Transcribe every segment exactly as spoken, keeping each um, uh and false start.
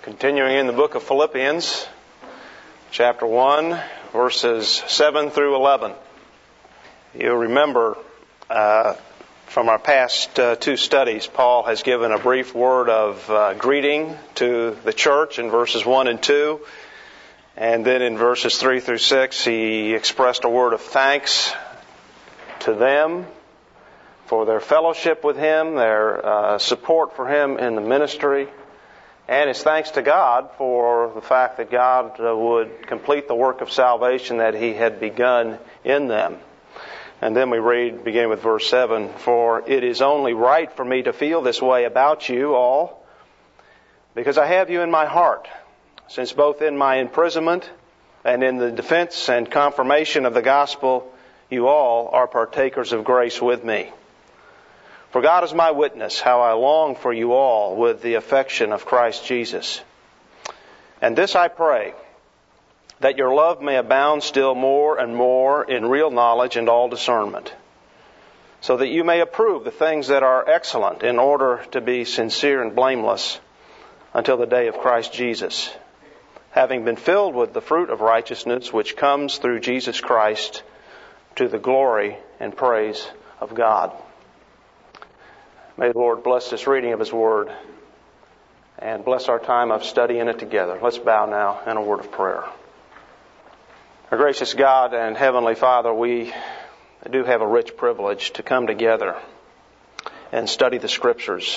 Continuing in the book of Philippians, chapter one, verses seven through eleven. You'll remember uh, from our past uh, two studies, Paul has given a brief word of uh, greeting to the church in verses one and two. And then in verses three through six, he expressed a word of thanks to them for their fellowship with him, their uh, support for him in the ministry. And it's thanks to God for the fact that God uh, would complete the work of salvation that He had begun in them. And then we read, beginning with verse seven, "For it is only right for me to feel this way about you all, because I have you in my heart, since both in my imprisonment and in the defense and confirmation of the gospel, you all are partakers of grace with me. For God is my witness, how I long for you all with the affection of Christ Jesus. And this I pray, that your love may abound still more and more in real knowledge and all discernment, so that you may approve the things that are excellent, in order to be sincere and blameless until the day of Christ Jesus, having been filled with the fruit of righteousness which comes through Jesus Christ, to the glory and praise of God." May the Lord bless this reading of His Word and bless our time of studying it together. Let's bow now in a word of prayer. Our gracious God and Heavenly Father, we do have a rich privilege to come together and study the Scriptures.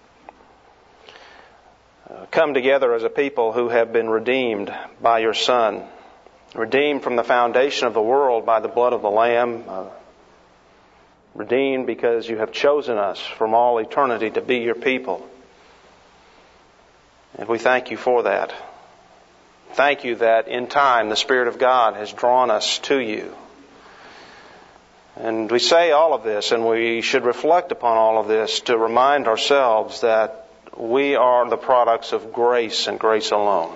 Uh, come together as a people who have been redeemed by your Son, redeemed from the foundation of the world by the blood of the Lamb, uh, redeemed because you have chosen us from all eternity to be your people. And we thank you for that. Thank you that in time the Spirit of God has drawn us to you. And we say all of this, and we should reflect upon all of this to remind ourselves that we are the products of grace and grace alone.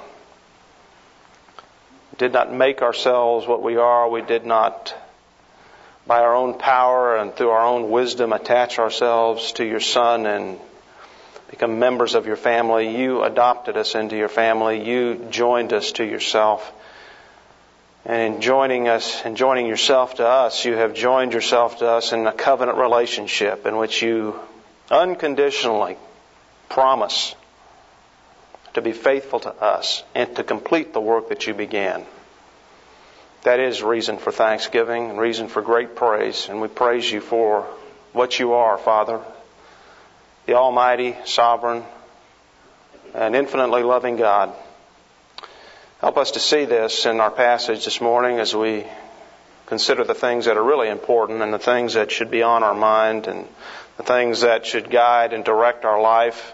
We did not make ourselves what we are. We did not, by our own power and through our own wisdom, attach ourselves to your Son and become members of your family. You adopted us into your family. You joined us to yourself. And in joining us and joining yourself to us, you have joined yourself to us in a covenant relationship in which you unconditionally promise to be faithful to us and to complete the work that you began. That is reason for thanksgiving and reason for great praise. And we praise you for what you are, Father, the Almighty, sovereign, and infinitely loving God. Help us to see this in our passage this morning as we consider the things that are really important and the things that should be on our mind and the things that should guide and direct our life.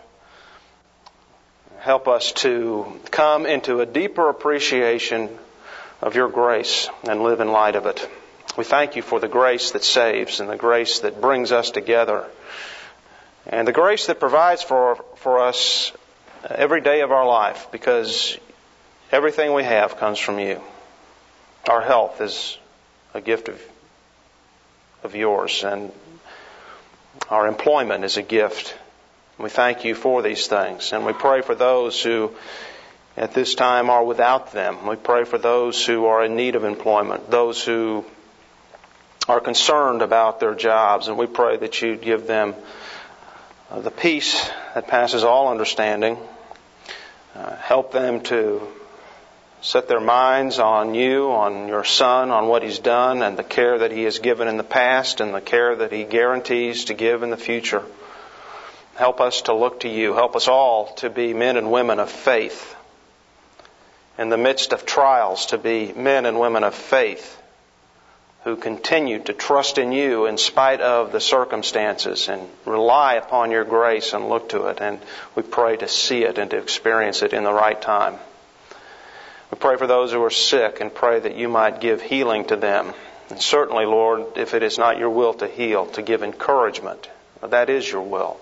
Help us to come into a deeper appreciation of your grace and live in light of it. We thank you for the grace that saves and the grace that brings us together and the grace that provides for for us every day of our life, because everything we have comes from you. Our health is a gift of of yours, and our employment is a gift. We thank you for these things, and we pray for those who at this time are without them. We pray for those who are in need of employment, those who are concerned about their jobs, and we pray that you give them uh, the peace that passes all understanding. Uh, help them to set their minds on you, on your Son, on what He's done, and the care that He has given in the past, and the care that He guarantees to give in the future. Help us to look to you. Help us all to be men and women of faith. In the midst of trials, to be men and women of faith who continue to trust in you in spite of the circumstances and rely upon your grace and look to it. And we pray to see it and to experience it in the right time. We pray for those who are sick and pray that you might give healing to them. And certainly, Lord, if it is not your will to heal, to give encouragement. That is your will.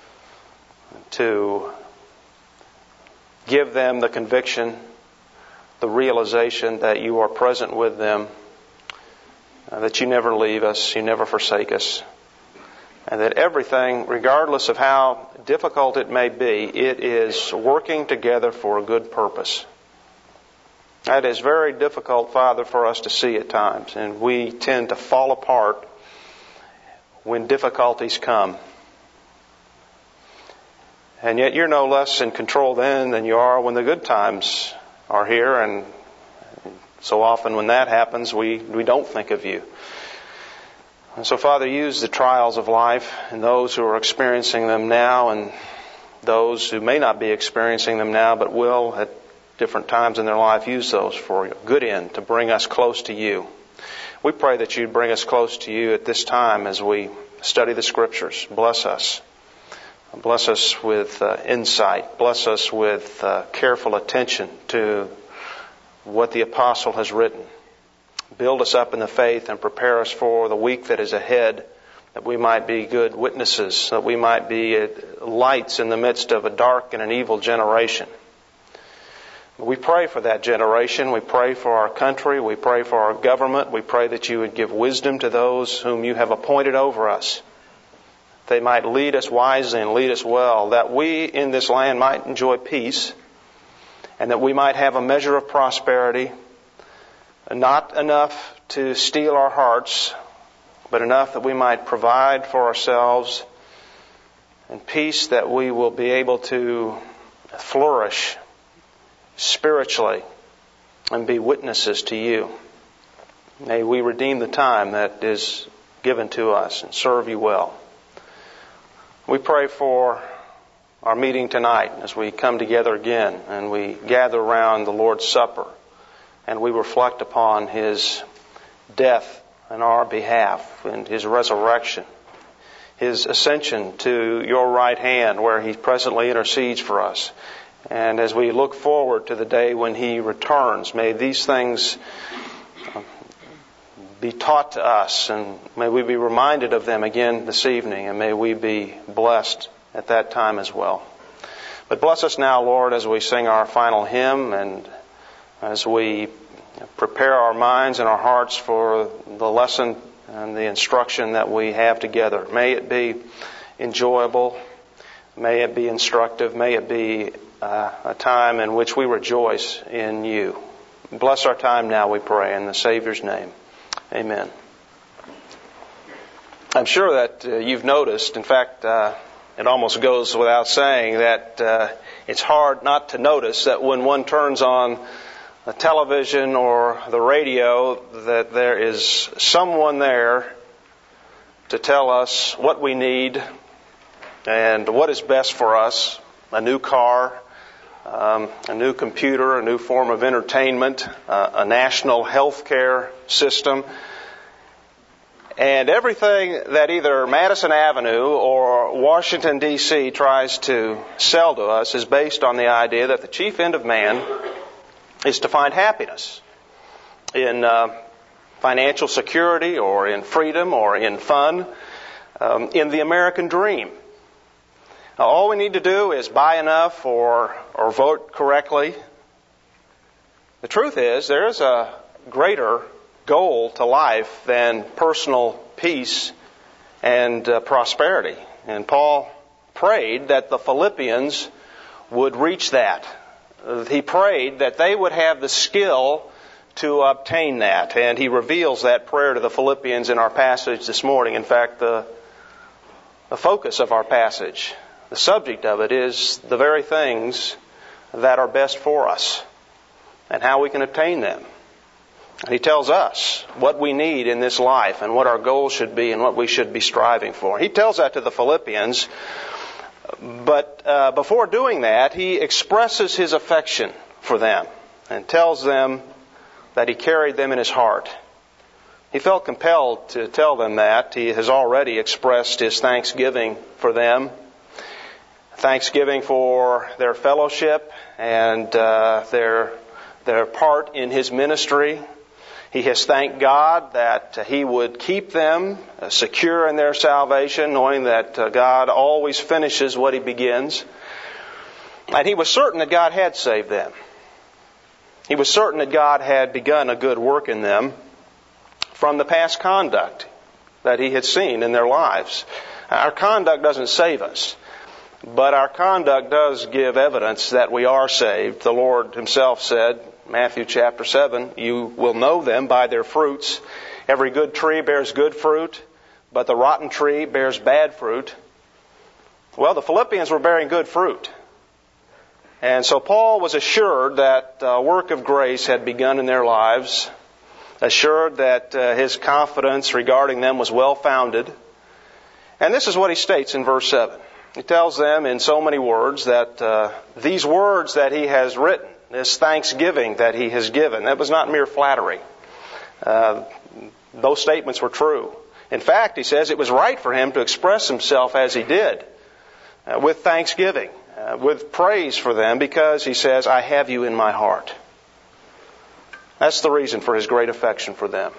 To give them the conviction, the realization that you are present with them, uh, that you never leave us, you never forsake us, and that everything, regardless of how difficult it may be, it is working together for a good purpose. That is very difficult, Father, for us to see at times, and we tend to fall apart when difficulties come. And yet you're no less in control then than you are when the good times are here, and so often when that happens, we, we don't think of you. And so, Father, use the trials of life and those who are experiencing them now and those who may not be experiencing them now but will at different times in their life. Use those for a good end to bring us close to you. We pray that you'd bring us close to you at this time as we study the Scriptures. Bless us. Bless us with uh, insight. Bless us with uh, careful attention to what the Apostle has written. Build us up in the faith and prepare us for the week that is ahead, that we might be good witnesses, that we might be lights in the midst of a dark and an evil generation. We pray for that generation. We pray for our country. We pray for our government. We pray that you would give wisdom to those whom you have appointed over us. They might lead us wisely and lead us well, that we in this land might enjoy peace, and that we might have a measure of prosperity, not enough to steal our hearts, but enough that we might provide for ourselves, and peace that we will be able to flourish spiritually and be witnesses to you. May we redeem the time that is given to us and serve you well. We pray for our meeting tonight as we come together again and we gather around the Lord's Supper and we reflect upon His death on our behalf and His resurrection, His ascension to your right hand where He presently intercedes for us. And as we look forward to the day when He returns, may these things be taught to us, and may we be reminded of them again this evening, and may we be blessed at that time as well. But bless us now, Lord, as we sing our final hymn and as we prepare our minds and our hearts for the lesson and the instruction that we have together. May it be enjoyable. May it be instructive. May it be uh, a time in which we rejoice in you. Bless our time now, we pray, in the Savior's name. Amen. I'm sure that uh, you've noticed, in fact, uh, it almost goes without saying that uh, it's hard not to notice that when one turns on the television or the radio that there is someone there to tell us what we need and what is best for us, a new car, um, a new computer, a new form of entertainment, uh, a national health care system, and everything that either Madison Avenue or Washington, D C tries to sell to us is based on the idea that the chief end of man is to find happiness in uh, financial security or in freedom or in fun, um, in the American dream. Now, all we need to do is buy enough or, or vote correctly. The truth is, there is a greater goal to life than personal peace and uh, prosperity. And Paul prayed that the Philippians would reach that. He prayed that they would have the skill to obtain that. And he reveals that prayer to the Philippians in our passage this morning. In fact, the, the focus of our passage, the subject of it, is the very things that are best for us and how we can obtain them. And he tells us what we need in this life and what our goals should be and what we should be striving for. He tells that to the Philippians, but uh, before doing that, he expresses his affection for them and tells them that he carried them in his heart. He felt compelled to tell them that. He has already expressed his thanksgiving for them, thanksgiving for their fellowship and uh, their their part in his ministry. He has thanked God that He would keep them secure in their salvation, knowing that God always finishes what He begins. And he was certain that God had saved them. He was certain that God had begun a good work in them from the past conduct that He had seen in their lives. Our conduct doesn't save us, but our conduct does give evidence that we are saved. The Lord Himself said, Matthew chapter seven, you will know them by their fruits. Every good tree bears good fruit, but the rotten tree bears bad fruit. Well, the Philippians were bearing good fruit. And so Paul was assured that a work of grace had begun in their lives, assured that uh, his confidence regarding them was well-founded. And this is what he states in verse seven. He tells them in so many words that uh, these words that he has written, this thanksgiving that he has given, that was not mere flattery. Uh, those statements were true. In fact, he says it was right for him to express himself as he did, uh, with thanksgiving, uh, with praise for them, because he says, I have you in my heart. That's the reason for his great affection for them,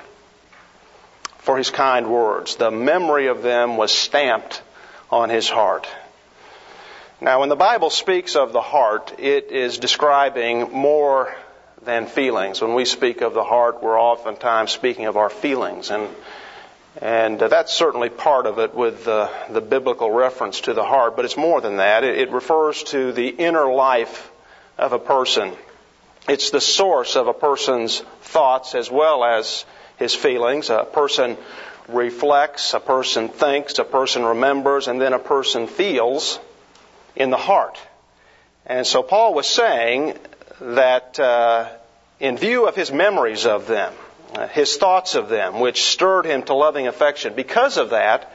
for his kind words. The memory of them was stamped on his heart. Now, when the Bible speaks of the heart, it is describing more than feelings. When we speak of the heart, we're oftentimes speaking of our feelings, and and that's certainly part of it with the, the biblical reference to the heart, but it's more than that. It, it refers to the inner life of a person. It's the source of a person's thoughts as well as his feelings. A person reflects, a person thinks, a person remembers, and then a person feels in the heart. And so Paul was saying that uh, in view of his memories of them, uh, his thoughts of them, which stirred him to loving affection, because of that,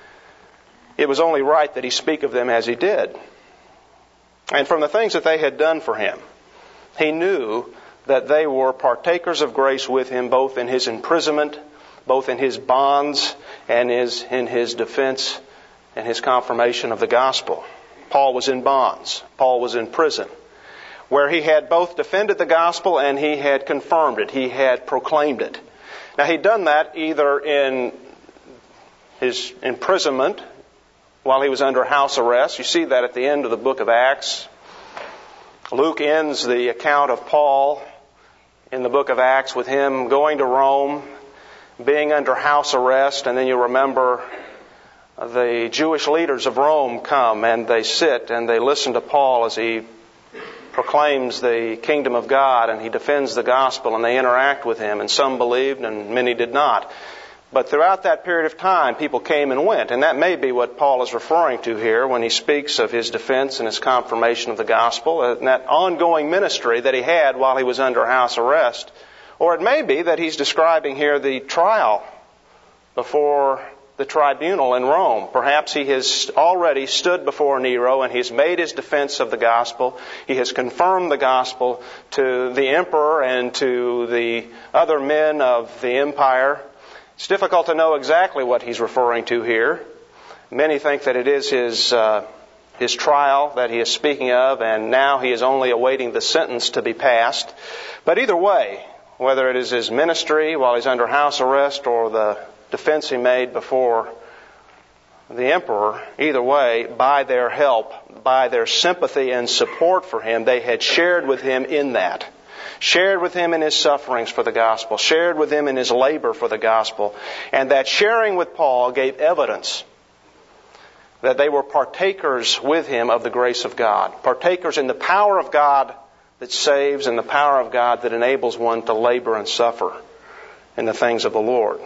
it was only right that he speak of them as he did. And from the things that they had done for him, he knew that they were partakers of grace with him, both in his imprisonment, both in his bonds, and his, in his defense and his confirmation of the gospel. Paul was in bonds. Paul was in prison, where he had both defended the gospel and he had confirmed it. He had proclaimed it. Now, he'd done that either in his imprisonment while he was under house arrest. You see that at the end of the book of Acts. Luke ends the account of Paul in the book of Acts with him going to Rome, being under house arrest, and then you remember the Jewish leaders of Rome come and they sit and they listen to Paul as he proclaims the kingdom of God and he defends the gospel, and they interact with him, and some believed and many did not. But throughout that period of time, people came and went, and that may be what Paul is referring to here when he speaks of his defense and his confirmation of the gospel, and that ongoing ministry that he had while he was under house arrest. Or it may be that he's describing here the trial before the tribunal in Rome. Perhaps he has already stood before Nero and he's made his defense of the gospel. He has confirmed the gospel to the emperor and to the other men of the empire. It's difficult to know exactly what he's referring to here. Many think that it is his uh, his trial that he is speaking of, and now he is only awaiting the sentence to be passed. But either way, whether it is his ministry while he's under house arrest or the defense he made before the emperor, either way, by their help, by their sympathy and support for him, they had shared with him in that. Shared with him in his sufferings for the gospel, shared with him in his labor for the gospel, and that sharing with Paul gave evidence that they were partakers with him of the grace of God, partakers in the power of God that saves and the power of God that enables one to labor and suffer in the things of the Lord.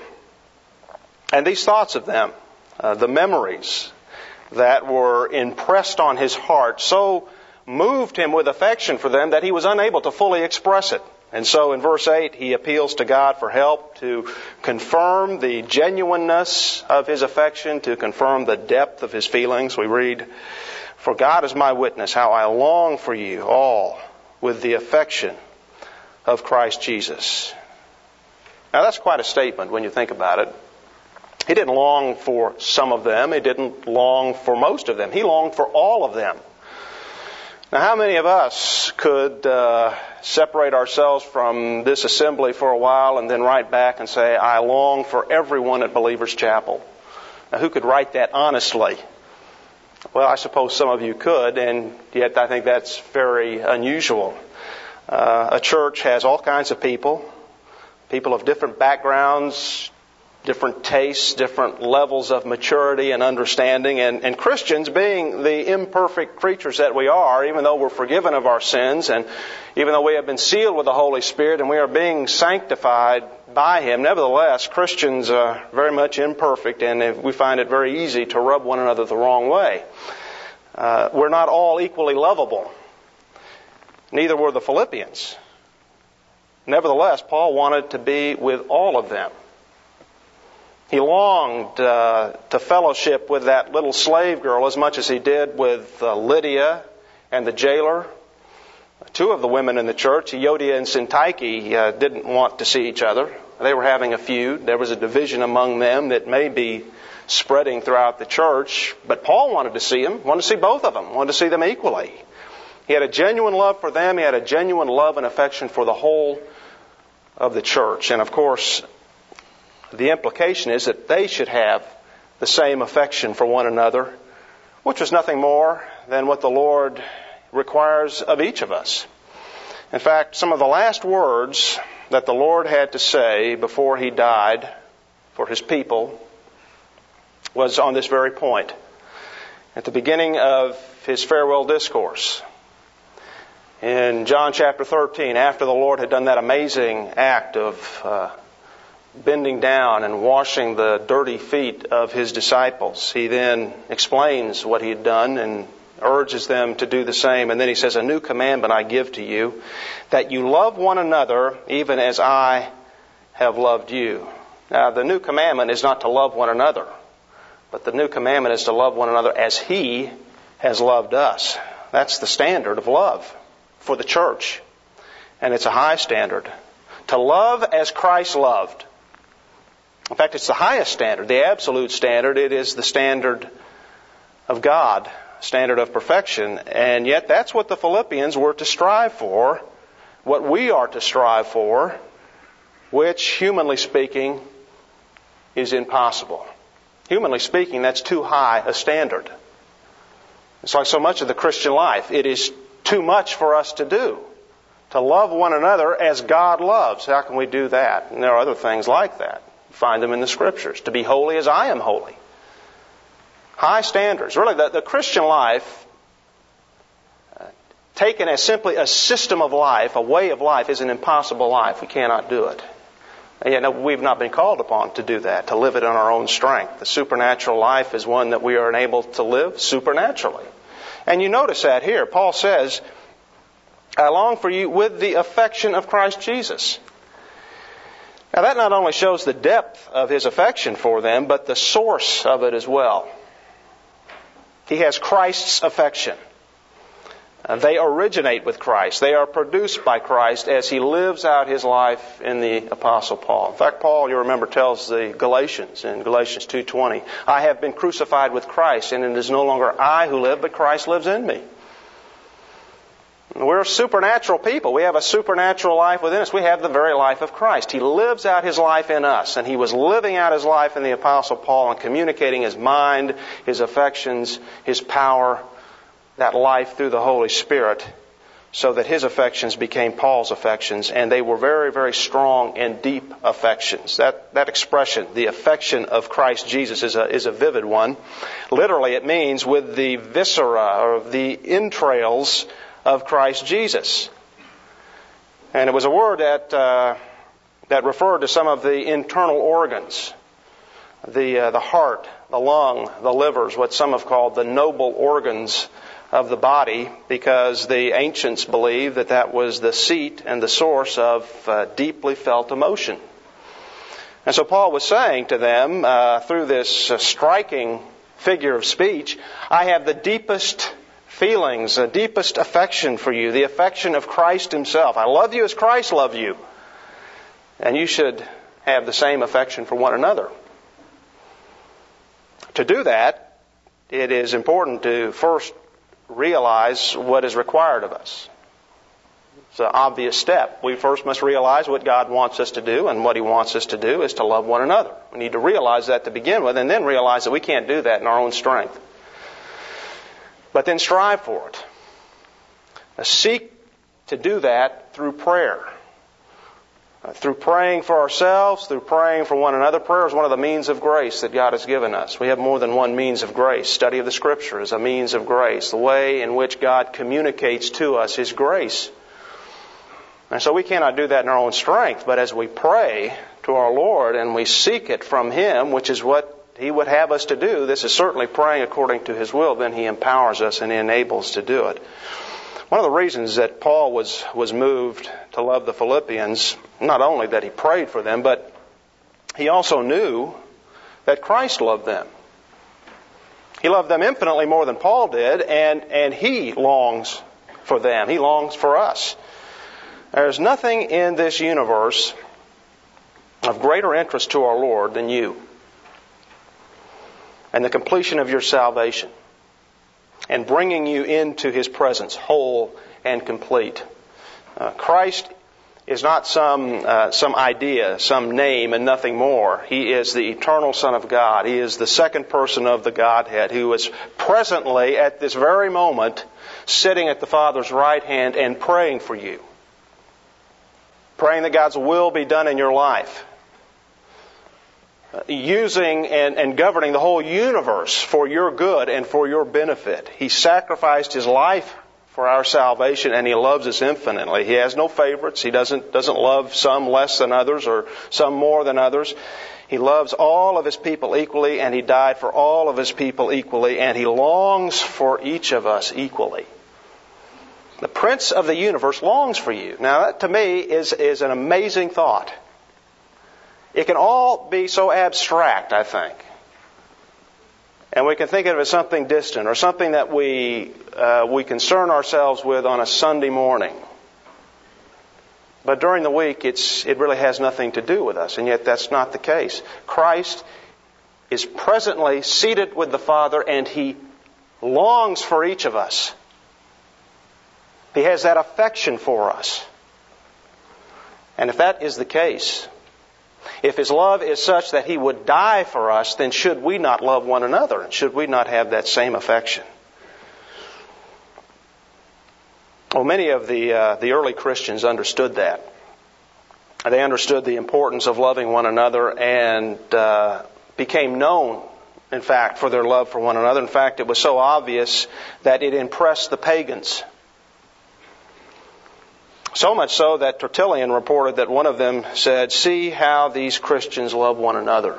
And these thoughts of them, uh, the memories that were impressed on his heart, so moved him with affection for them that he was unable to fully express it. And so in verse eight, he appeals to God for help to confirm the genuineness of his affection, to confirm the depth of his feelings. We read, "For God is my witness, how I long for you all with the affection of Christ Jesus." Now that's quite a statement when you think about it. He didn't long for some of them. He didn't long for most of them. He longed for all of them. Now, how many of us could uh, separate ourselves from this assembly for a while and then write back and say, I long for everyone at Believers Chapel? Now, who could write that honestly? Well, I suppose some of you could, and yet I think that's very unusual. Uh, a church has all kinds of people, people of different backgrounds, different tastes, different levels of maturity and understanding. And, and Christians, being the imperfect creatures that we are, even though we're forgiven of our sins, and even though we have been sealed with the Holy Spirit and we are being sanctified by Him, nevertheless, Christians are very much imperfect, and we find it very easy to rub one another the wrong way. Uh, we're not all equally lovable. Neither were the Philippians. Nevertheless, Paul wanted to be with all of them. He longed uh, to fellowship with that little slave girl as much as he did with uh, Lydia and the jailer. Two of the women in the church, Euodia and Syntyche, uh, didn't want to see each other. They were having a feud. There was a division among them that may be spreading throughout the church. But Paul wanted to see them, wanted to see both of them, wanted to see them equally. He had a genuine love for them. He had a genuine love and affection for the whole of the church. And of course, the implication is that they should have the same affection for one another, which was nothing more than what the Lord requires of each of us. In fact, some of the last words that the Lord had to say before He died for His people was on this very point. At the beginning of His farewell discourse, in John chapter thirteen, after the Lord had done that amazing act of uh, bending down and washing the dirty feet of His disciples, He then explains what He had done and urges them to do the same. And then He says, "A new commandment I give to you, that you love one another even as I have loved you." Now, the new commandment is not to love one another, but the new commandment is to love one another as He has loved us. That's the standard of love for the church. And it's a high standard. To love as Christ loved. In fact, it's the highest standard, the absolute standard. It is the standard of God, standard of perfection. And yet that's what the Philippians were to strive for, what we are to strive for, which, humanly speaking, is impossible. Humanly speaking, that's too high a standard. It's like so much of the Christian life. It is too much for us to do. To love one another as God loves. How can we do that? And there are other things like that. Find them in the Scriptures. To be holy as I am holy. High standards. Really, the, the Christian life, uh, taken as simply a system of life, a way of life, is an impossible life. We cannot do it. And yet, no, we've not been called upon to do that, to live it on our own strength. The supernatural life is one that we are enabled to live supernaturally. And you notice that here. Paul says, "I long for you with the affection of Christ Jesus." Now that not only shows the depth of his affection for them, but the source of it as well. He has Christ's affection. Uh, they originate with Christ. They are produced by Christ as he lives out his life in the Apostle Paul. In fact, Paul, you remember, tells the Galatians in Galatians two twenty, "I have been crucified with Christ, and it is no longer I who live, but Christ lives in me." We're supernatural people. We have a supernatural life within us. We have the very life of Christ. He lives out his life in us. And he was living out his life in the Apostle Paul and communicating his mind, his affections, his power, that life through the Holy Spirit, so that his affections became Paul's affections. And they were very, very strong and deep affections. That, that expression, the affection of Christ Jesus, is a, is a vivid one. Literally, it means with the viscera or the entrails of Christ Jesus. And it was a word that uh, that referred to some of the internal organs, the uh, the heart, the lung, the livers, what some have called the noble organs of the body, because the ancients believed that that was the seat and the source of uh, deeply felt emotion. And so Paul was saying to them uh, through this uh, striking figure of speech, "I have the deepest feelings, the deepest affection for you, the affection of Christ himself. I love you as Christ loved you. And you should have the same affection for one another." To do that, it is important to first realize what is required of us. It's an obvious step. We first must realize what God wants us to do, and what he wants us to do is to love one another. We need to realize that to begin with, and then realize that we can't do that in our own strength. But then strive for it. Now, seek to do that through prayer. Uh, through praying for ourselves, through praying for one another. Prayer is one of the means of grace that God has given us. We have more than one means of grace. Study of the Scripture is a means of grace. The way in which God communicates to us is grace. And so we cannot do that in our own strength, but as we pray to our Lord and we seek it from Him, which is what He would have us to do, this is certainly praying according to His will, then He empowers us and enables to do it. One of the reasons that Paul was, was moved to love the Philippians, not only that he prayed for them, but he also knew that Christ loved them. He loved them infinitely more than Paul did, and, and he longs for them. He longs for us. There's nothing in this universe of greater interest to our Lord than you and the completion of your salvation and bringing you into His presence whole and complete. Uh, Christ is not some uh, some idea, some name and nothing more. He is the eternal Son of God. He is the second person of the Godhead who is presently at this very moment sitting at the Father's right hand and praying for you. Praying that God's will be done in your life. Using and, and governing the whole universe for your good and for your benefit. He sacrificed His life for our salvation, and He loves us infinitely. He has no favorites. He doesn't doesn't love some less than others or some more than others. He loves all of His people equally, and He died for all of His people equally, and He longs for each of us equally. The Prince of the universe longs for you. Now, that to me is, is an amazing thought. It can all be so abstract, I think. And we can think of it as something distant or something that we uh, we concern ourselves with on a Sunday morning. But during the week, it's it really has nothing to do with us, and yet that's not the case. Christ is presently seated with the Father, and He longs for each of us. He has that affection for us. And if that is the case, if His love is such that He would die for us, then should we not love one another? And should we not have that same affection? Well, many of the uh, the early Christians understood that. They understood the importance of loving one another and uh, became known, in fact, for their love for one another. In fact, it was so obvious that it impressed the pagans. So much so that Tertullian reported that one of them said, "See how these Christians love one another."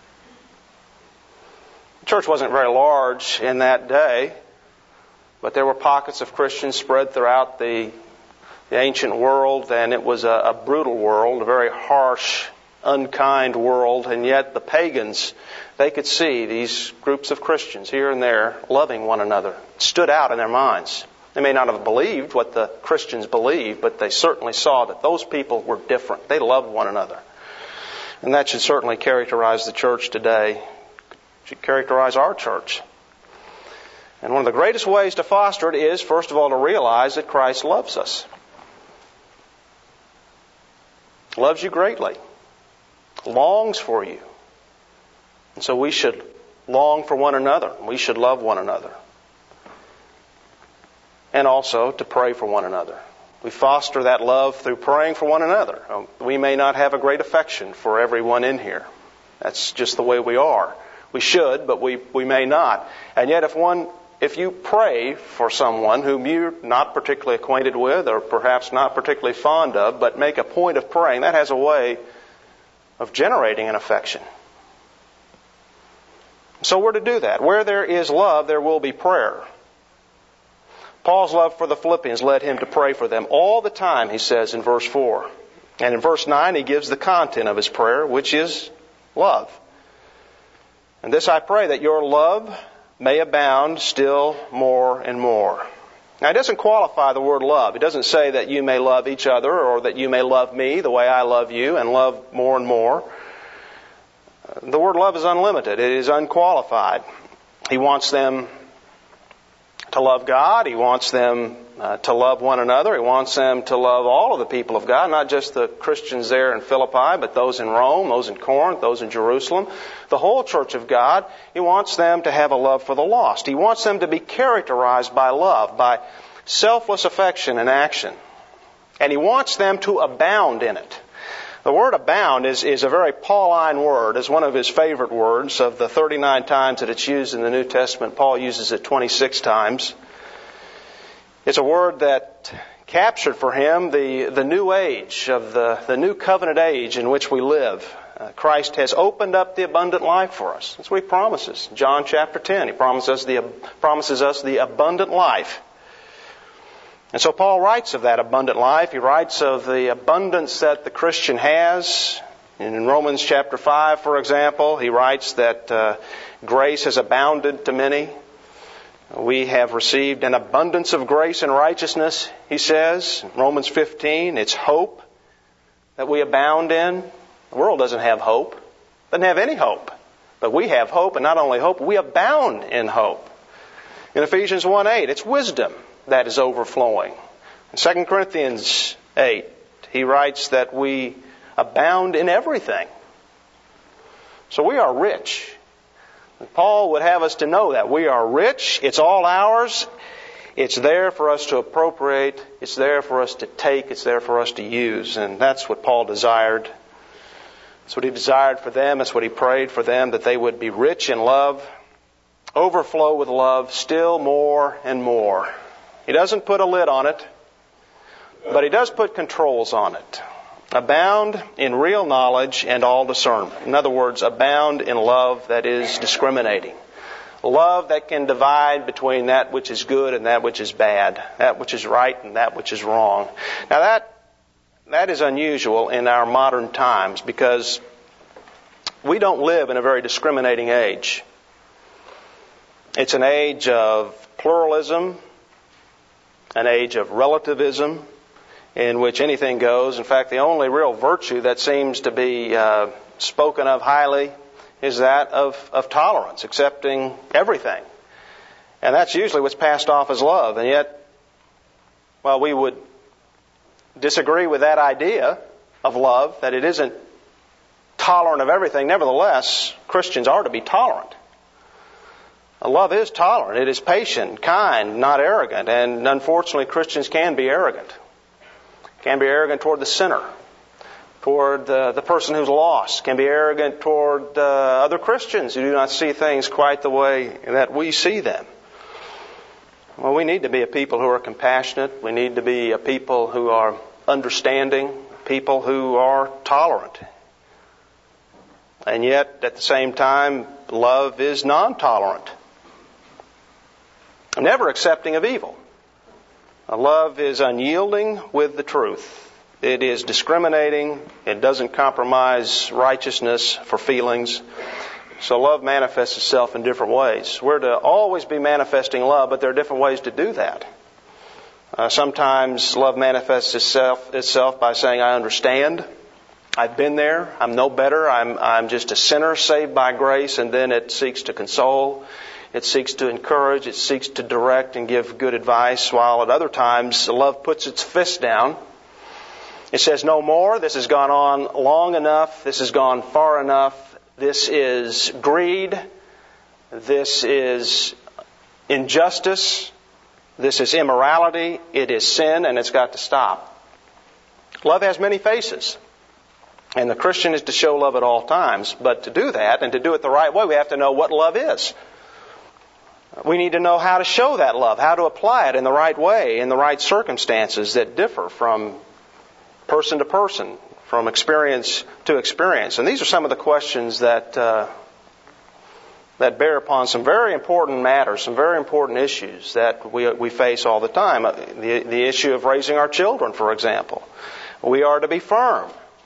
The church wasn't very large in that day, but there were pockets of Christians spread throughout the, the ancient world, and it was a, a brutal world, a very harsh, unkind world, and yet the pagans, they could see these groups of Christians here and there loving one another. It stood out in their minds. They may not have believed what the Christians believed, but they certainly saw that those people were different. They loved one another. And that should certainly characterize the church today. It should characterize our church. And one of the greatest ways to foster it is, first of all, to realize that Christ loves us. Loves you greatly. Longs for you. And so we should long for one another. We should love one another. And also to pray for one another. We foster that love through praying for one another. We may not have a great affection for everyone in here. That's just the way we are. We should, but we, we may not. And yet if one, if you pray for someone whom you're not particularly acquainted with or perhaps not particularly fond of, but make a point of praying, that has a way of generating an affection. So we're to do that. Where there is love, there will be prayer. Paul's love for the Philippians led him to pray for them all the time, he says in verse four. And in verse nine, he gives the content of his prayer, which is love. And this I pray, that your love may abound still more and more. Now, it doesn't qualify the word love. It doesn't say that you may love each other or that you may love me the way I love you and love more and more. The word love is unlimited. It is unqualified. He wants them to love God. He wants them uh, to love one another. He wants them to love all of the people of God, not just the Christians there in Philippi, but those in Rome, those in Corinth, those in Jerusalem, the whole church of God. He wants them to have a love for the lost. He wants them to be characterized by love, by selfless affection and action. And He wants them to abound in it. The word abound is, is a very Pauline word. It's one of his favorite words. Of the thirty-nine times that it's used in the New Testament, Paul uses it twenty-six times. It's a word that captured for him the, the new age of the, the new covenant age in which we live. Uh, Christ has opened up the abundant life for us. That's what he promises. John chapter ten, he promises us the, promises us the abundant life. And so Paul writes of that abundant life. He writes of the abundance that the Christian has. And in Romans chapter five, for example, he writes that uh, grace has abounded to many. We have received an abundance of grace and righteousness, he says. In Romans fifteen, it's hope that we abound in. The world doesn't have hope. Doesn't have any hope. But we have hope, and not only hope, we abound in hope. In Ephesians one eight, it's wisdom that is overflowing. In Second Corinthians eight, he writes that we abound in everything. So we are rich. Paul would have us to know that. We are rich. It's all ours. It's there for us to appropriate. It's there for us to take. It's there for us to use. And that's what Paul desired. That's what he desired for them. That's what he prayed for them, that they would be rich in love, overflow with love, still more and more. He doesn't put a lid on it, but he does put controls on it. Abound in real knowledge and all discernment. In other words, abound in love that is discriminating. Love that can divide between that which is good and that which is bad, that which is right and that which is wrong. Now that that is unusual in our modern times because we don't live in a very discriminating age. It's an age of pluralism, an age of relativism, in which anything goes. In fact, the only real virtue that seems to be uh, spoken of highly is that of, of tolerance, accepting everything. And that's usually what's passed off as love. And yet, while we would disagree with that idea of love, that it isn't tolerant of everything, nevertheless, Christians are to be tolerant. Love is tolerant. It is patient, kind, not arrogant. And unfortunately, Christians can be arrogant. Can be arrogant toward the sinner, toward uh, the person who's lost. Can be arrogant toward uh, other Christians who do not see things quite the way that we see them. Well, we need to be a people who are compassionate. We need to be a people who are understanding, people who are tolerant. And yet, at the same time, love is non-tolerant. Never accepting of evil. Love is unyielding with the truth. It is discriminating. It doesn't compromise righteousness for feelings. So love manifests itself in different ways. We're to always be manifesting love, but there are different ways to do that. Uh, sometimes love manifests itself, itself by saying, I understand. I've been there. I'm no better. I'm, I'm just a sinner saved by grace. And then it seeks to console. It seeks to encourage. It seeks to direct and give good advice. While at other times, love puts its fist down. It says, no more. This has gone on long enough. This has gone far enough. This is greed. This is injustice. This is immorality. It is sin, and it's got to stop. Love has many faces. And the Christian is to show love at all times. But to do that, and to do it the right way, we have to know what love is. We need to know how to show that love, how to apply it in the right way, in the right circumstances that differ from person to person, from experience to experience. And these are some of the questions that uh, that bear upon some very important matters, some very important issues that we we face all the time. The, the issue of raising our children, for example. We are to be firm,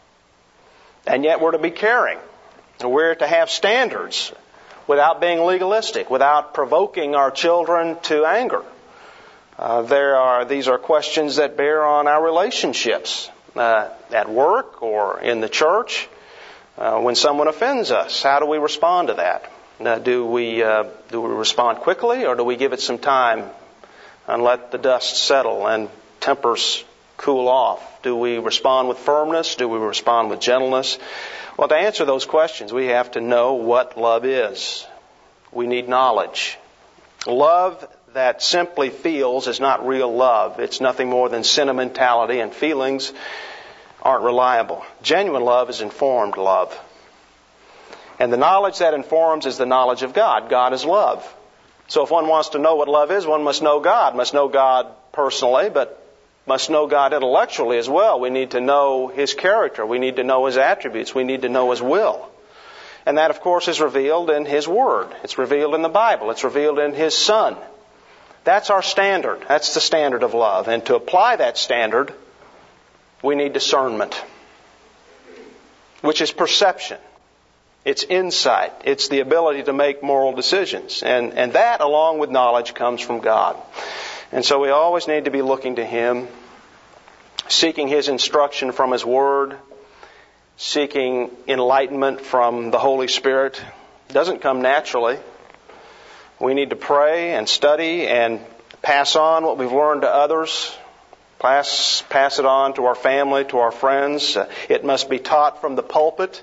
and yet we're to be caring. We're to have standards without being legalistic, without provoking our children to anger. Uh, there are these are questions that bear on our relationships uh, at work or in the church. Uh, when someone offends us, how do we respond to that? Uh, do we uh, do we respond quickly, or do we give it some time and let the dust settle and tempers cool off? Do we respond with firmness? Do we respond with gentleness? Well, to answer those questions, we have to know what love is. We need knowledge. Love that simply feels is not real love. It's nothing more than sentimentality, and feelings aren't reliable. Genuine love is informed love. And the knowledge that informs is the knowledge of God. God is love. So if one wants to know what love is, one must know God. Must know God personally, but must know God intellectually as well. We need to know His character. We need to know His attributes. We need to know His will. And that, of course, is revealed in His Word. It's revealed in the Bible. It's revealed in His Son. That's our standard. That's the standard of love. And to apply that standard, we need discernment, which is perception. It's insight. It's the ability to make moral decisions. And, and that, along with knowledge, comes from God. And so we always need to be looking to Him, seeking His instruction from His Word, seeking enlightenment from the Holy Spirit. It doesn't come naturally. We need to pray and study and pass on what we've learned to others. Pass, pass it on to our family, to our friends. Uh, it must be taught from the pulpit.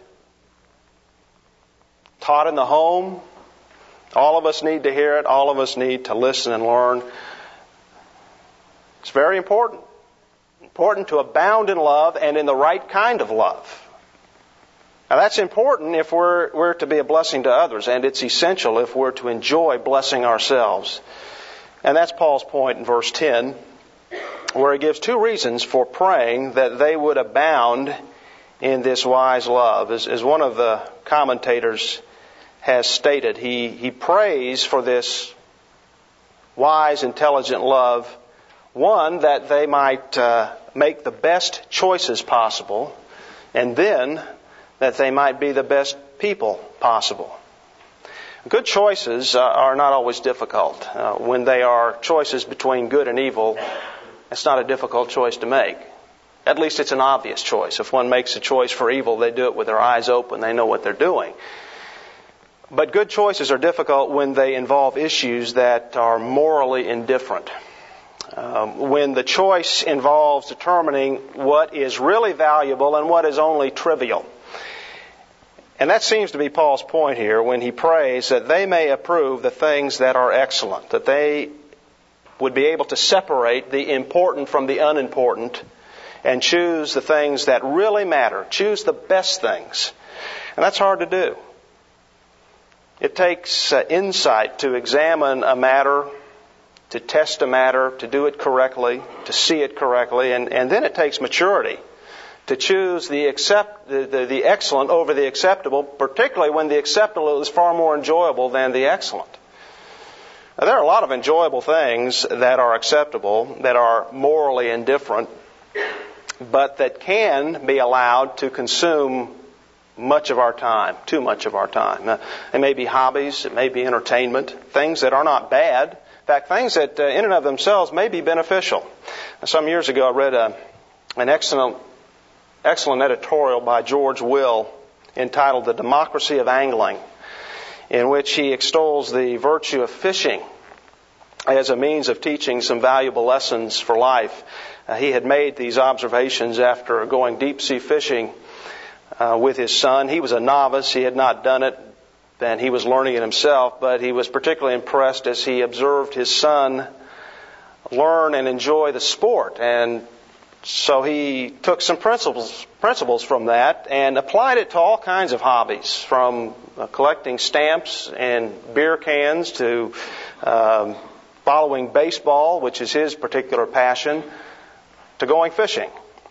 Taught in the home. All of us need to hear it. All of us need to listen and learn. It's very important. Important to abound in love and in the right kind of love. Now that's important if we're, we're to be a blessing to others, and it's essential if we're to enjoy blessing ourselves. And that's Paul's point in verse ten, where he gives two reasons for praying that they would abound in this wise love. As, as one of the commentators has stated, he, he prays for this wise, intelligent love. One, that they might uh, make the best choices possible, and then that they might be the best people possible. Good choices uh, are not always difficult. Uh, when they are choices between good and evil, it's not a difficult choice to make. At least it's an obvious choice. If one makes a choice for evil, they do it with their eyes open. They know what they're doing. But good choices are difficult when they involve issues that are morally indifferent. Um, when the choice involves determining what is really valuable and what is only trivial. And that seems to be Paul's point here when he prays that they may approve the things that are excellent, that they would be able to separate the important from the unimportant and choose the things that really matter, choose the best things. And that's hard to do. It takes uh, insight to examine a matter, to test a matter, to do it correctly, to see it correctly, and, and then it takes maturity to choose the, accept, the, the, the excellent over the acceptable, particularly when the acceptable is far more enjoyable than the excellent. Now, there are a lot of enjoyable things that are acceptable, that are morally indifferent, but that can be allowed to consume much of our time, too much of our time. Uh, it may be hobbies, it may be entertainment, things that are not bad. In fact, things that uh, in and of themselves may be beneficial. Some years ago I read a, an excellent, excellent editorial by George Will entitled The Democracy of Angling, in which he extols the virtue of fishing as a means of teaching some valuable lessons for life. Uh, he had made these observations after going deep-sea fishing uh, with his son. He was a novice. He had not done it, and he was learning it himself, but he was particularly impressed as he observed his son learn and enjoy the sport. And so he took some principles principles from that and applied it to all kinds of hobbies, from uh, collecting stamps and beer cans to um, following baseball, which is his particular passion, to going fishing.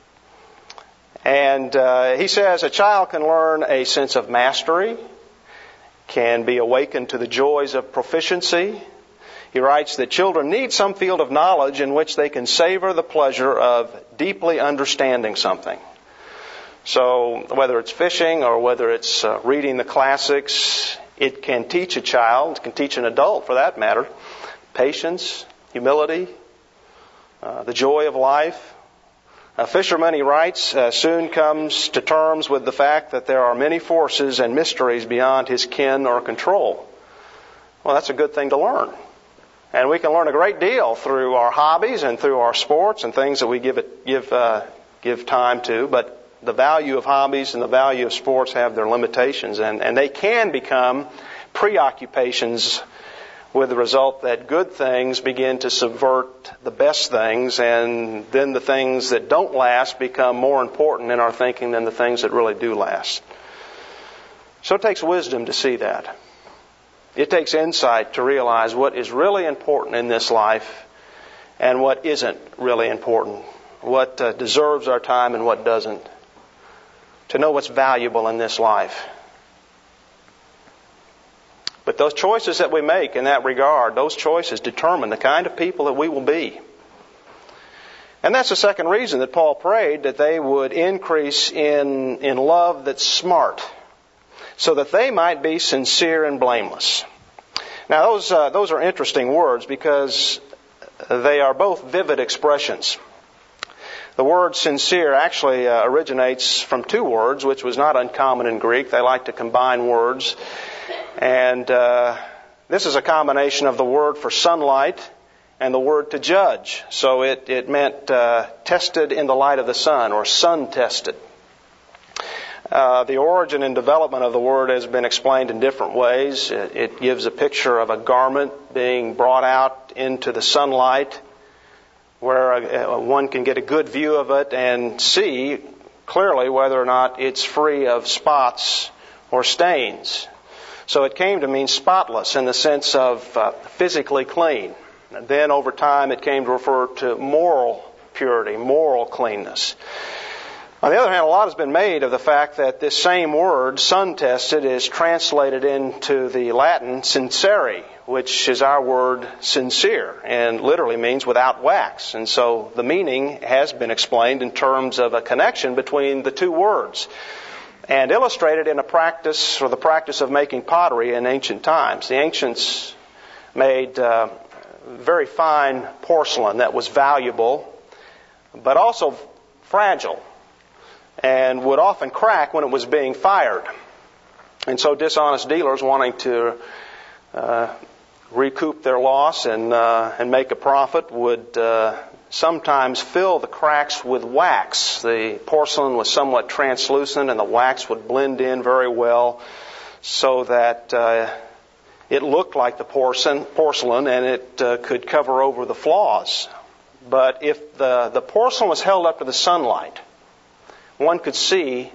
And uh, he says a child can learn a sense of mastery, can be awakened to the joys of proficiency. He writes that children need some field of knowledge in which they can savor the pleasure of deeply understanding something. So whether it's fishing or whether it's uh, reading the classics, it can teach a child, it can teach an adult for that matter, patience, humility, uh, the joy of life. A fisherman, he writes, uh, soon comes to terms with the fact that there are many forces and mysteries beyond his ken or control. Well, that's a good thing to learn. And we can learn a great deal through our hobbies and through our sports and things that we give it, give uh, give time to. But the value of hobbies and the value of sports have their limitations, and, and they can become preoccupations with the result that good things begin to subvert the best things, and then the things that don't last become more important in our thinking than the things that really do last. So it takes wisdom to see that. It takes insight to realize what is really important in this life and what isn't really important, what uh, deserves our time and what doesn't. To know what's valuable in this life. But those choices that we make in that regard, those choices determine the kind of people that we will be. And that's the second reason that Paul prayed that they would increase in, in love that's smart, so that they might be sincere and blameless. Now those, uh, those are interesting words because they are both vivid expressions. The word sincere actually uh, originates from two words, which was not uncommon in Greek. They like to combine words. And uh, this is a combination of the word for sunlight and the word to judge. So it, it meant uh, tested in the light of the sun, or sun-tested. Uh, the origin and development of the word has been explained in different ways. It, it gives a picture of a garment being brought out into the sunlight, where uh, one can get a good view of it and see clearly whether or not it's free of spots or stains. So it came to mean spotless in the sense of uh, physically clean. And then over time it came to refer to moral purity, moral cleanness. On the other hand, a lot has been made of the fact that this same word, sun-tested, is translated into the Latin sincere, which is our word sincere, and literally means without wax. And so the meaning has been explained in terms of a connection between the two words, and illustrated in a practice, or the practice of making pottery in ancient times. The ancients made uh, very fine porcelain that was valuable, but also fragile, and would often crack when it was being fired. And so dishonest dealers wanting to uh, recoup their loss and uh, and make a profit would uh, sometimes fill the cracks with wax. The porcelain was somewhat translucent and the wax would blend in very well so that uh, it looked like the porcelain, porcelain and it uh, could cover over the flaws. But if the, the porcelain was held up to the sunlight, one could see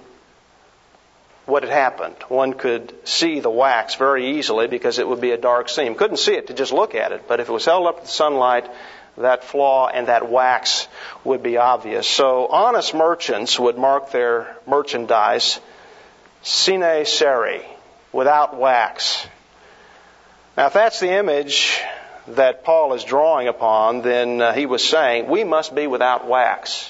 what had happened. One could see the wax very easily because it would be a dark seam. Couldn't see it to just look at it, but if it was held up to the sunlight, that flaw and that wax would be obvious. So honest merchants would mark their merchandise sine cere, without wax. Now if that's the image that Paul is drawing upon, then uh, he was saying we must be without wax,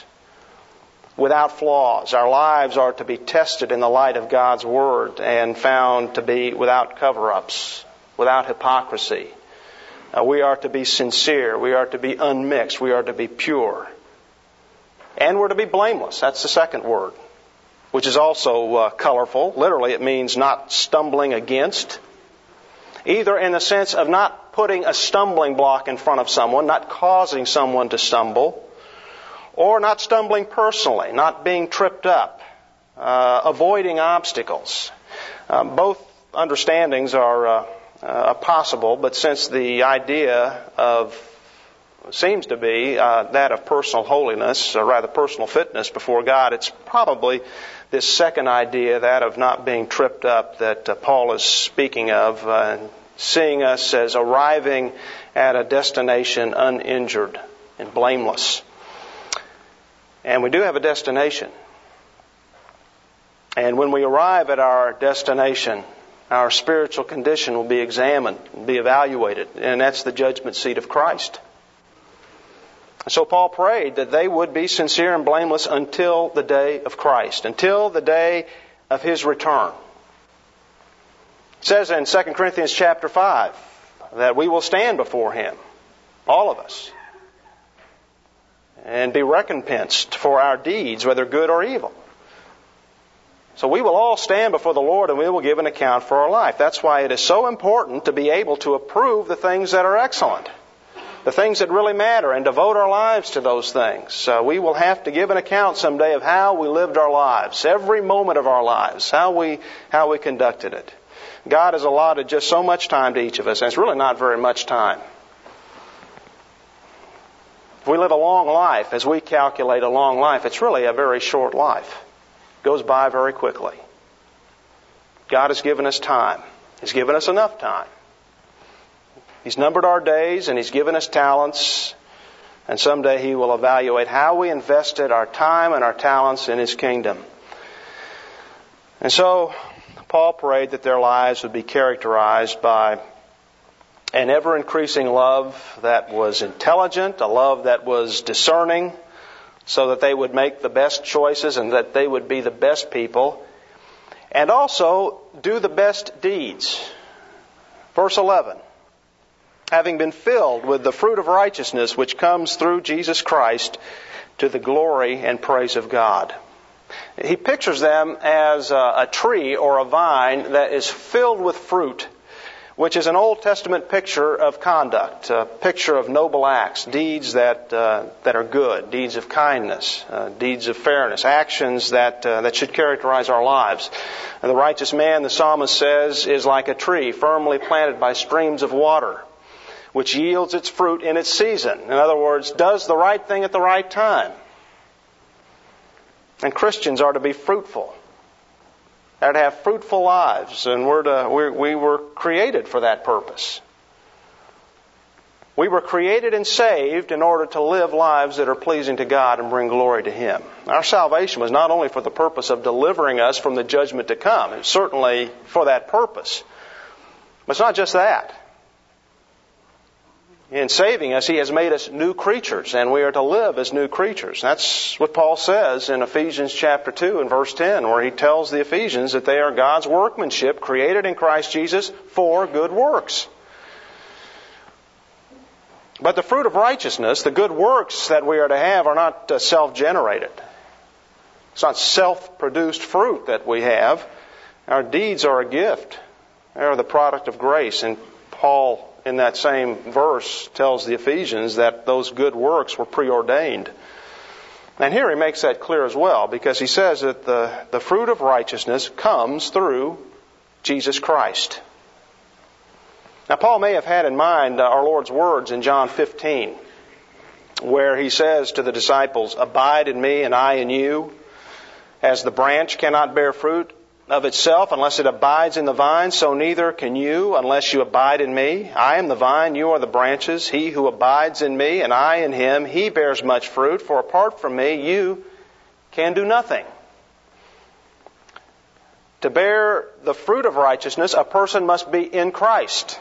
without flaws. Our lives are to be tested in the light of God's Word and found to be without cover-ups, without hypocrisy. Uh, we are to be sincere. We are to be unmixed. We are to be pure. And we're to be blameless. That's the second word, which is also uh, colorful. Literally, it means not stumbling against, either in the sense of not putting a stumbling block in front of someone, not causing someone to stumble, or not stumbling personally, not being tripped up, uh, avoiding obstacles. Uh, both understandings are uh, uh, possible, but since the idea of seems to be uh, that of personal holiness, or rather personal fitness before God, it's probably this second idea, that of not being tripped up, that uh, Paul is speaking of, uh, seeing us as arriving at a destination uninjured and blameless. And we do have a destination. And when we arrive at our destination, our spiritual condition will be examined, be evaluated, and that's the judgment seat of Christ. So Paul prayed that they would be sincere and blameless until the day of Christ, until the day of His return. It says in Second Corinthians chapter five that we will stand before Him, all of us, and be recompensed for our deeds, whether good or evil. So we will all stand before the Lord and we will give an account for our life. That's why it is so important to be able to approve the things that are excellent, the things that really matter, and devote our lives to those things. Uh, we will have to give an account someday of how we lived our lives, every moment of our lives, how we how we conducted it. God has allotted just so much time to each of us, and it's really not very much time. If we live a long life, as we calculate a long life, it's really a very short life. It goes by very quickly. God has given us time. He's given us enough time. He's numbered our days and He's given us talents. And someday He will evaluate how we invested our time and our talents in His kingdom. And so Paul prayed that their lives would be characterized by an ever-increasing love that was intelligent, a love that was discerning, so that they would make the best choices and that they would be the best people, and also do the best deeds. Verse eleven. Having been filled with the fruit of righteousness which comes through Jesus Christ to the glory and praise of God. He pictures them as a, a tree or a vine that is filled with fruit, which is an Old Testament picture of conduct, a picture of noble acts, deeds that uh, that are good, deeds of kindness, uh, deeds of fairness, actions that uh, that should characterize our lives. And the righteous man, the psalmist says, is like a tree firmly planted by streams of water, which yields its fruit in its season. In other words, does the right thing at the right time. And Christians are to be fruitful. They're to have fruitful lives, and we're to, we're, we were created for that purpose. We were created and saved in order to live lives that are pleasing to God and bring glory to Him. Our salvation was not only for the purpose of delivering us from the judgment to come. It's certainly for that purpose. But it's not just that. In saving us, He has made us new creatures, and we are to live as new creatures. That's what Paul says in Ephesians chapter two and verse ten, where he tells the Ephesians that they are God's workmanship, created in Christ Jesus for good works. But the fruit of righteousness, the good works that we are to have, are not uh, self-generated. It's not self-produced fruit that we have. Our deeds are a gift. They are the product of grace. And Paul, in that same verse, tells the Ephesians that those good works were preordained. And here he makes that clear as well, because he says that the, the fruit of righteousness comes through Jesus Christ. Now, Paul may have had in mind our Lord's words in John fifteen, where He says to the disciples, "Abide in me and I in you, as the branch cannot bear fruit of itself unless it abides in the vine, so neither can you unless you abide in me. I am the vine, you are the branches. He who abides in me and I in him, he bears much fruit, for apart from me you can do nothing." To bear the fruit of righteousness, a person must be in Christ.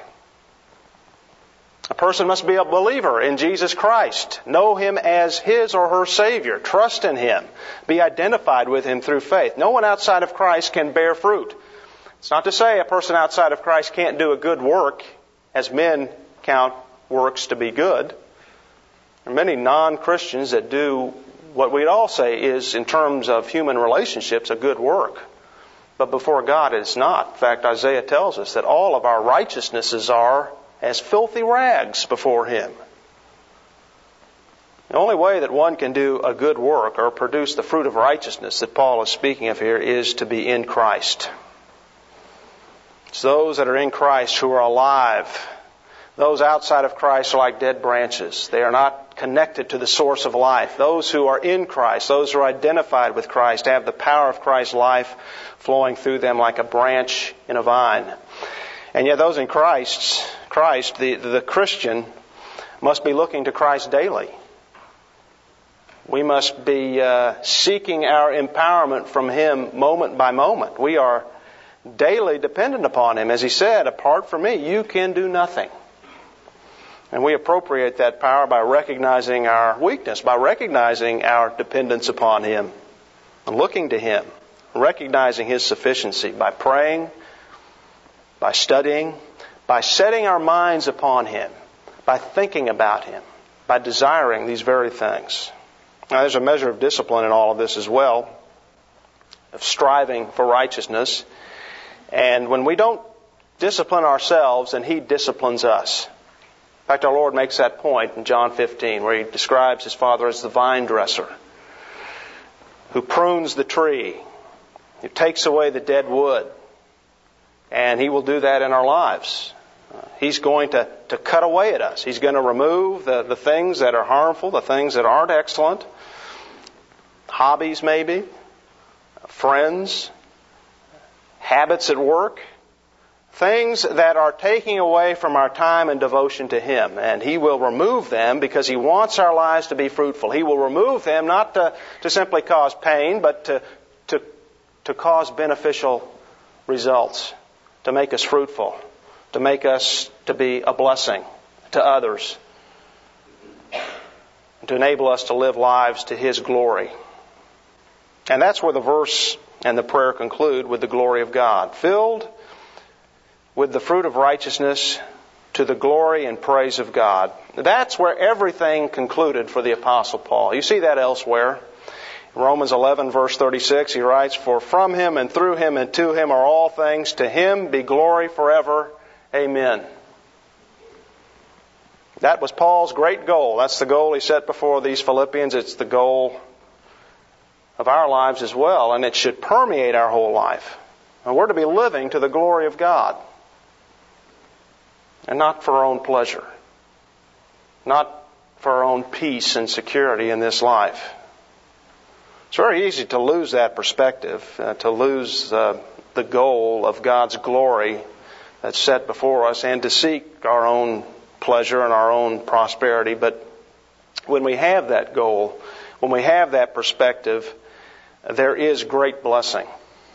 A person must be a believer in Jesus Christ, know Him as his or her Savior, trust in Him, be identified with Him through faith. No one outside of Christ can bear fruit. It's not to say a person outside of Christ can't do a good work, as men count works to be good. There are many non-Christians that do what we'd all say is, in terms of human relationships, a good work. But before God it is not. In fact, Isaiah tells us that all of our righteousnesses are as filthy rags before Him. The only way that one can do a good work or produce the fruit of righteousness that Paul is speaking of here is to be in Christ. It's those that are in Christ who are alive. Those outside of Christ are like dead branches. They are not connected to the source of life. Those who are in Christ, those who are identified with Christ, have the power of Christ's life flowing through them like a branch in a vine. And yet those in Christ, Christ, the, the Christian, must be looking to Christ daily. We must be uh, seeking our empowerment from Him moment by moment. We are daily dependent upon Him. As He said, apart from me, you can do nothing. And we appropriate that power by recognizing our weakness, by recognizing our dependence upon Him, and looking to Him, recognizing His sufficiency, by praying, by studying, by setting our minds upon Him, by thinking about Him, by desiring these very things. Now, there's a measure of discipline in all of this as well, of striving for righteousness. And when we don't discipline ourselves, then He disciplines us. In fact, our Lord makes that point in John fifteen, where He describes His Father as the vine dresser, who prunes the tree, who takes away the dead wood, And He will do that in our lives. He's going to, to cut away at us. He's going to remove the, the things that are harmful, the things that aren't excellent, hobbies maybe, friends, habits at work, things that are taking away from our time and devotion to Him. And He will remove them because He wants our lives to be fruitful. He will remove them not to, to simply cause pain, but to, to, to cause beneficial results, to make us fruitful, to make us to be a blessing to others, to enable us to live lives to His glory. And that's where the verse and the prayer conclude, with the glory of God. Filled with the fruit of righteousness to the glory and praise of God. That's where everything concluded for the Apostle Paul. You see that elsewhere. In Romans eleven, verse thirty-six, he writes, "For from Him and through Him and to Him are all things. To Him be glory forever. Amen." That was Paul's great goal. That's the goal he set before these Philippians. It's the goal of our lives as well, and it should permeate our whole life. And we're to be living to the glory of God, and not for our own pleasure, not for our own peace and security in this life. It's very easy to lose that perspective, uh, to lose uh, the goal of God's glory that's set before us, and to seek our own pleasure and our own prosperity. But when we have that goal, when we have that perspective, there is great blessing.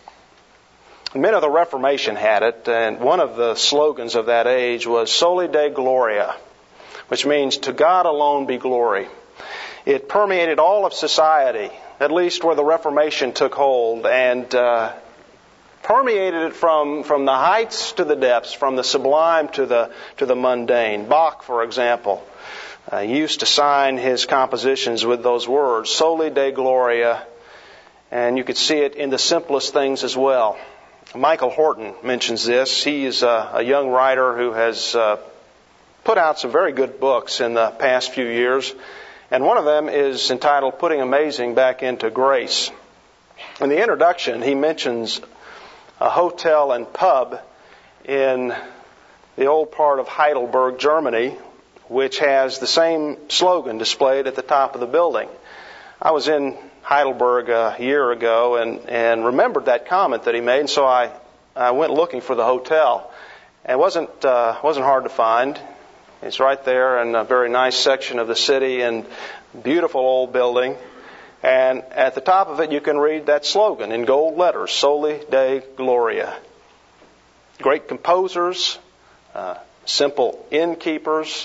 Men of the Reformation had it, and one of the slogans of that age was Soli Deo Gloria, which means to God alone be glory. It permeated all of society, at least where the Reformation took hold, and uh, permeated it from, from the heights to the depths, from the sublime to the to the mundane. Bach, for example, uh, used to sign his compositions with those words, Soli Deo Gloria, and you could see it in the simplest things as well. Michael Horton mentions this. He is a, a young writer who has uh, put out some very good books in the past few years, and one of them is entitled Putting Amazing Back into Grace. In the introduction, he mentions a hotel and pub in the old part of Heidelberg, Germany, which has the same slogan displayed at the top of the building. I was in Heidelberg a year ago and, and remembered that comment that he made, and so I, I went looking for the hotel. And it wasn't, uh, wasn't hard to find. It's right there in a very nice section of the city and beautiful old building. And at the top of it you can read that slogan in gold letters, Soli Deo Gloria. Great composers, uh, simple innkeepers,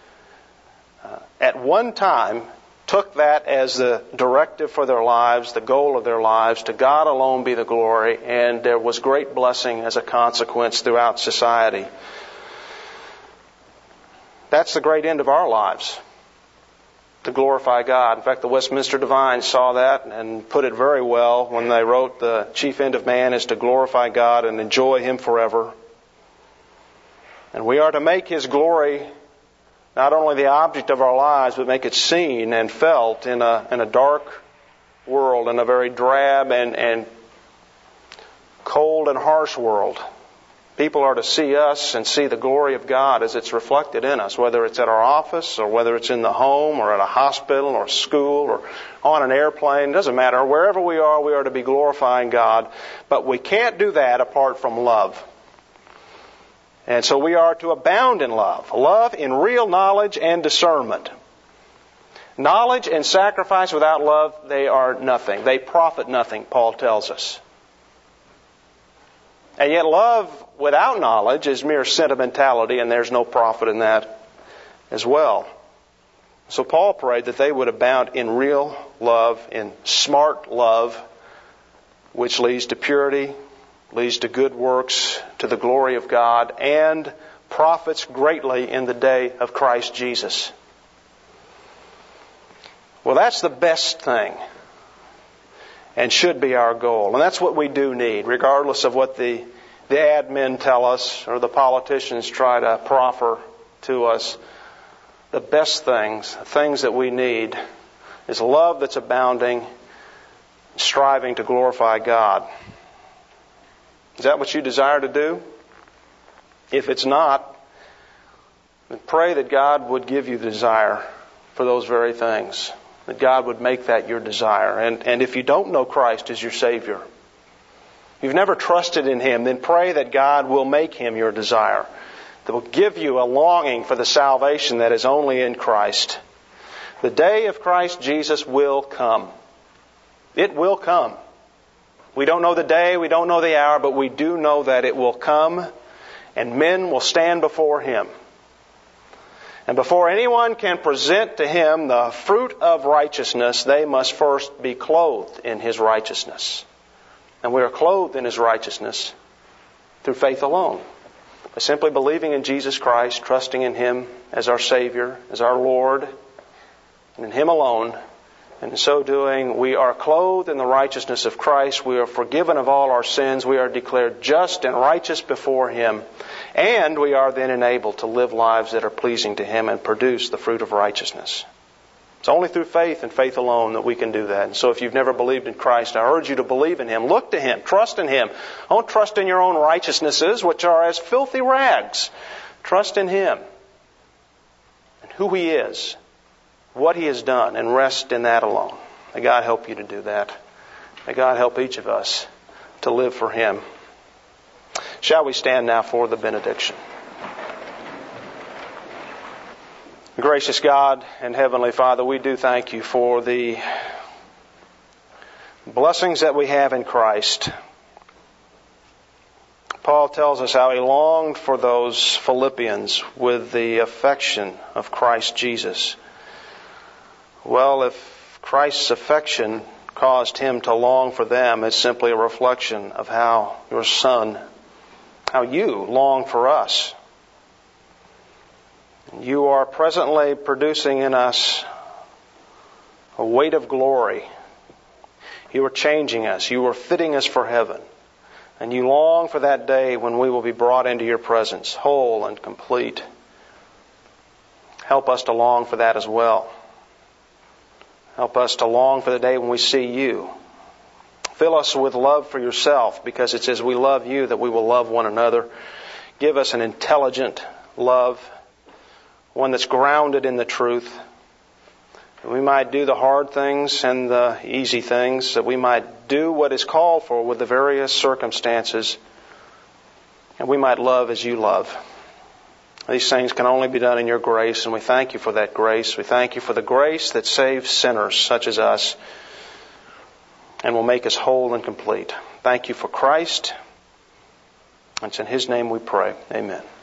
uh, at one time took that as the directive for their lives, the goal of their lives, to God alone be the glory, and there was great blessing as a consequence throughout society. That's the great end of our lives, to glorify God. In fact, the Westminster Divines saw that and put it very well when they wrote, the chief end of man is to glorify God and enjoy Him forever. And we are to make His glory not only the object of our lives, but make it seen and felt in a in a dark world, in a very drab and, and cold and harsh world. People are to see us and see the glory of God as it's reflected in us, whether it's at our office or whether it's in the home or at a hospital or school or on an airplane. It doesn't matter. Wherever we are, we are to be glorifying God. But we can't do that apart from love. And so we are to abound in love. Love in real knowledge and discernment. Knowledge and sacrifice without love, they are nothing. They profit nothing, Paul tells us. And yet love without knowledge is mere sentimentality, and there's no profit in that as well. So Paul prayed that they would abound in real love, in smart love, which leads to purity, leads to good works, to the glory of God, and profits greatly in the day of Christ Jesus. Well, that's the best thing, and should be our goal. And that's what we do need, regardless of what the, the admin tell us or the politicians try to proffer to us. The best things, things that we need, is love that's abounding, striving to glorify God. Is that what you desire to do? If it's not, then pray that God would give you the desire for those very things, that God would make that your desire. And, and if you don't know Christ as your Savior, you've never trusted in Him, then pray that God will make Him your desire, that will give you a longing for the salvation that is only in Christ. The day of Christ Jesus will come. It will come. We don't know the day, we don't know the hour, but we do know that it will come, and men will stand before Him. And before anyone can present to Him the fruit of righteousness, they must first be clothed in His righteousness. And we are clothed in His righteousness through faith alone. By simply believing in Jesus Christ, trusting in Him as our Savior, as our Lord, and in Him alone. And in so doing, we are clothed in the righteousness of Christ. We are forgiven of all our sins. We are declared just and righteous before Him. And we are then enabled to live lives that are pleasing to Him and produce the fruit of righteousness. It's only through faith and faith alone that we can do that. And so if you've never believed in Christ, I urge you to believe in Him. Look to Him. Trust in Him. Don't trust in your own righteousnesses, which are as filthy rags. Trust in Him and who He is, what He has done, and rest in that alone. May God help you to do that. May God help each of us to live for Him. Shall we stand now for the benediction? Gracious God and Heavenly Father, we do thank You for the blessings that we have in Christ. Paul tells us how he longed for those Philippians with the affection of Christ Jesus. Well, if Christ's affection caused him to long for them, it's simply a reflection of how Your Son, how You long for us. You are presently producing in us a weight of glory. You are changing us. You are fitting us for heaven. And You long for that day when we will be brought into Your presence, whole and complete. Help us to long for that as well. Help us to long for the day when we see You. Fill us with love for Yourself, because it's as we love You that we will love one another. Give us an intelligent love, one that's grounded in the truth. That we might do the hard things and the easy things, that we might do what is called for with the various circumstances, and we might love as You love. These things can only be done in Your grace, and we thank You for that grace. We thank You for the grace that saves sinners such as us and will make us whole and complete. Thank You for Christ. It's in His name we pray. Amen.